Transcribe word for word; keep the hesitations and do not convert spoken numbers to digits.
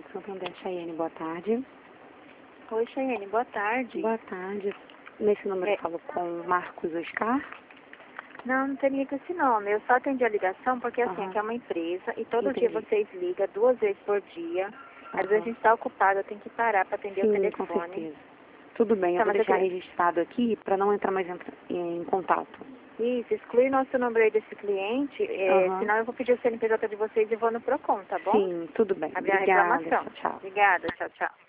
Santander, Chayane, boa tarde. Oi, Chayane, boa tarde. Boa tarde. Nesse número É. eu falo com Marcos Oscar? Não, não tem com esse nome. Eu só atendi a ligação porque assim, Aham. aqui é uma empresa e todo Entendi. dia vocês ligam duas vezes por dia. Às Aham. vezes a gente está ocupado, eu tenho que parar para atender o Sim, com telefone. certeza. Tudo bem, eu Tá, vou mas eu deixar queria- registrado aqui para não entrar mais em, em contato. Isso, exclui nosso número aí desse cliente, é, Aham. senão eu vou pedir o C N P J de vocês e vou no Procon, tá bom? Sim, tudo bem. Abrir a Obrigada. reclamação. Tchau, tchau. Obrigada, tchau, tchau.